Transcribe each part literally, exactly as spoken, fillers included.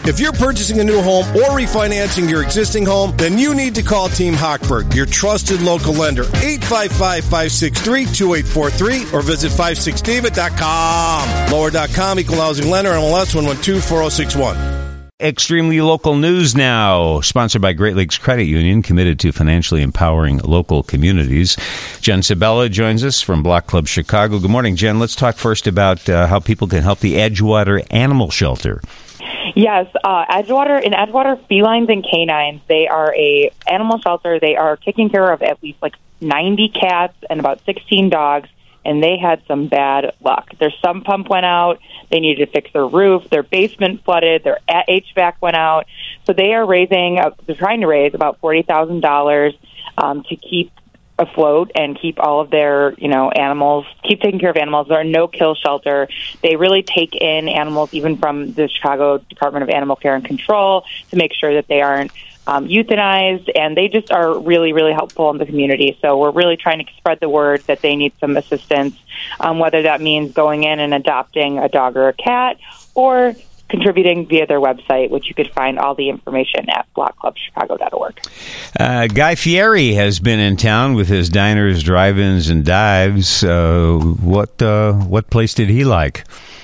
If you're purchasing a new home or refinancing your existing home, then you need to call Team Hochberg, your trusted local lender. eight five five, five six three, two eight four three or visit five six david dot com. Lower dot com, equal housing lender, M L S one one two four zero six one. Extremely local news now, sponsored by Great Lakes Credit Union, committed to financially empowering local communities. Jen Sabella joins us from Block Club Chicago. Good morning, Jen. Let's talk first about uh, how people can help the Edgewater Animal Shelter. Yes, uh, Edgewater, in Edgewater, felines and canines, they are a animal shelter. They are taking care of at least like ninety cats and about sixteen dogs, and they had some bad luck. Their sump pump went out. They needed to fix their roof. Their basement flooded. Their H V A C went out. So they are raising, uh, they're trying to raise about forty thousand dollars um, to keep afloat and keep all of their, you know, animals, keep taking care of animals. They're a no-kill shelter. They really take in animals even from the Chicago Department of Animal Care and Control to make sure that they aren't um, euthanized, and they just are really, really helpful in the community. So we're really trying to spread the word that they need some assistance, um, whether that means going in and adopting a dog or a cat or contributing via their website, which you could find all the information at block club chicago dot org. Uh, Guy Fieri has been in town with his diners, drive-ins, and dives. Uh, what uh, what place did he like?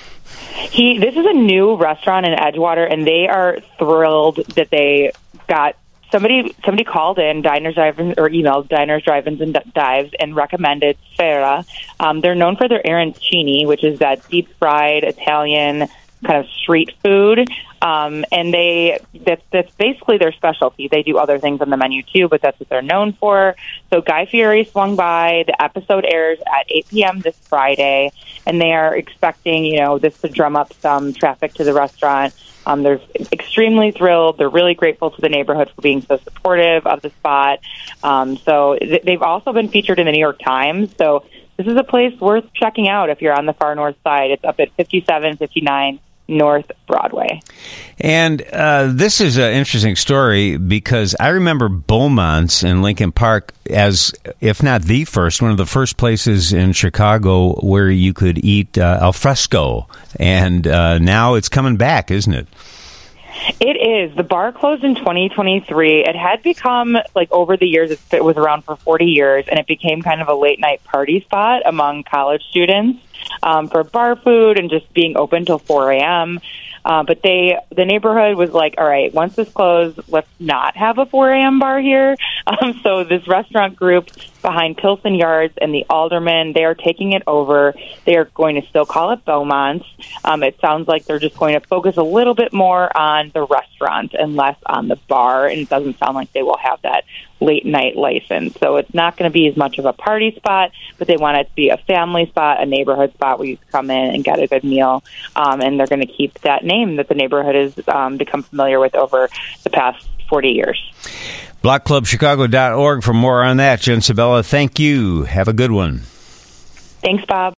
He This is a new restaurant in Edgewater, and they are thrilled that they got somebody. Somebody called in diners, drive-ins, or emailed diners, drive-ins, and dives, and recommended Sfera. Um, they're known for their arancini, which is that deep-fried Italian kind of street food, um, and they that's, that's basically their specialty. They do other things on the menu too, but that's what they're known for. So Guy Fieri swung by. The episode airs at eight p.m. this Friday, and they are expecting, you know, this to drum up some traffic to the restaurant. Um, they're extremely thrilled. They're really grateful to the neighborhood for being so supportive of the spot. Um, so th- they've also been featured in the New York Times. So this is a place worth checking out if you're on the far north side. It's up at fifty-seven fifty-nine North Broadway. And uh, this is an interesting story because I remember Beaumont's in Lincoln Park as, if not the first, one of the first places in Chicago where you could eat uh, al fresco. And uh, now it's coming back, isn't it? It is. The bar closed in twenty twenty-three. It had become, like, over the years, it was around for forty years, and it became kind of a late-night party spot among college students um, for bar food and just being open till four a.m. Uh, but they, the neighborhood was like, all right, once this closed, let's not have a four a.m. bar here. Um, so this restaurant group behind Pilsen Yards and the Alderman, they are taking it over. They are going to still call it Beaumont's. Um, it sounds like they're just going to focus a little bit more on the restaurant and less on the bar, and it doesn't sound like they will have that late night license. So it's not going to be as much of a party spot, but they want it to be a family spot, a neighborhood spot where you can come in and get a good meal. Um, and they're going to keep that name that the neighborhood has um, become familiar with over the past forty years. block club chicago dot org for more on that. Jen Sabella, thank you. Have a good one. Thanks, Bob.